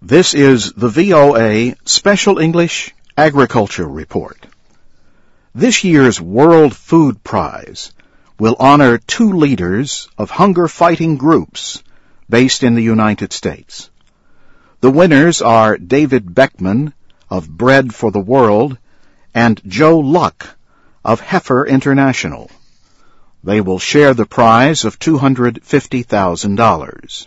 This is the VOA Special English Agriculture Report. This year's World Food Prize will honor two leaders of hunger-fighting groups based in the United States. The winners are David Beckman of Bread for the World and Joe Luck of Heifer International. They will share the prize of $250,000.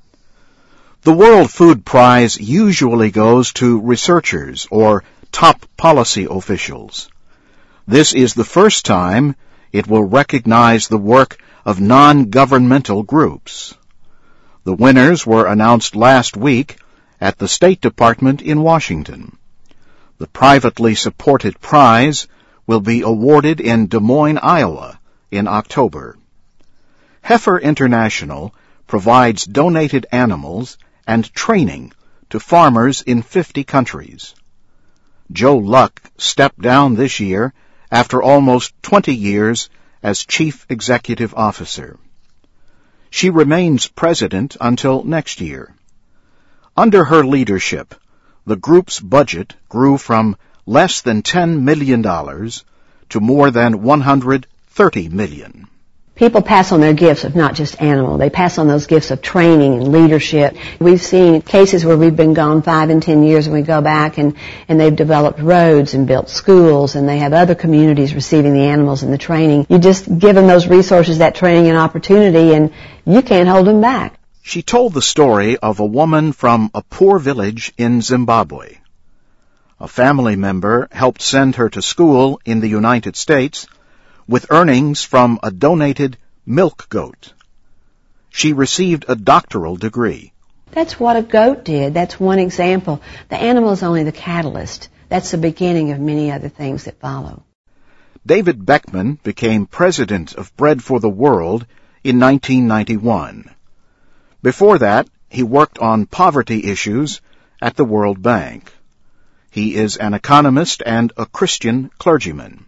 The World Food Prize usually goes to researchers or top policy officials. This is the first time it will recognize the work of non-governmental groups. The winners were announced last week at the State Department in Washington. The privately supported prize will be awarded in Des Moines, Iowa, in October. Heifer International provides donated animals and training to farmers in 50 countries. Joe Luck stepped down this year after almost 20 years as Chief Executive Officer. She remains president until next year. Under her leadership, the group's budget grew from less than $10 million to more than $130 million. People pass on their gifts of not just animal. They pass on those gifts of training and leadership. We've seen cases where we've been gone 5 and 10 years and we go back and they've developed roads and built schools and they have other communities receiving the animals and the training. You just give them those resources, that training and opportunity, and you can't hold them back. She told the story of a woman from a poor village in Zimbabwe. A family member helped send her to school in the United States with earnings from a donated milk goat. She received a doctoral degree. That's what a goat did. That's one example. The animal is only the catalyst. That's the beginning of many other things that follow. David Beckman became president of Bread for the World in 1991. Before that, he worked on poverty issues at the World Bank. He is an economist and a Christian clergyman.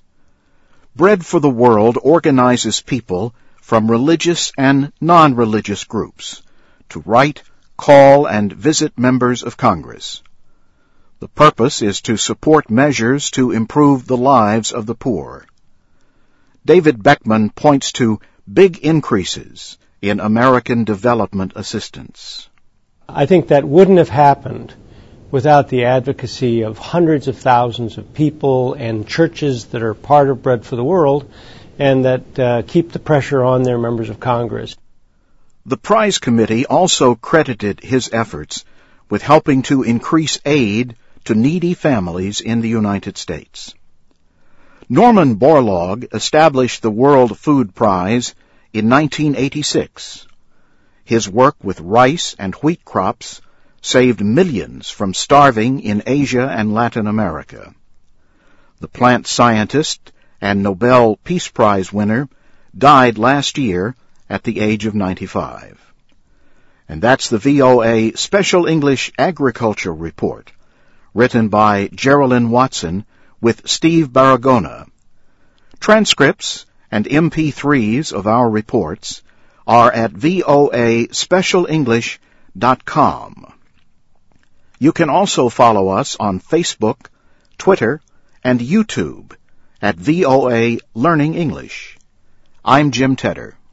Bread for the World organizes people from religious and non-religious groups to write, call, and visit members of Congress. The purpose is to support measures to improve the lives of the poor. David Beckman points to big increases in American development assistance. I think that wouldn't have happened without the advocacy of hundreds of thousands of people and churches that are part of Bread for the World and that keep the pressure on their members of Congress. The prize committee also credited his efforts with helping to increase aid to needy families in the United States. Norman Borlaug established the World Food Prize in 1986. His work with rice and wheat crops saved millions from starving in Asia and Latin America. The plant scientist and Nobel Peace Prize winner died last year at the age of 95. And that's the VOA Special English Agriculture Report, written by Geraldine Watson with Steve Baragona. Transcripts and MP3s of our reports are at voaspecialenglish.com. You can also follow us on Facebook, Twitter, and YouTube at VOA Learning English. I'm Jim Tedder.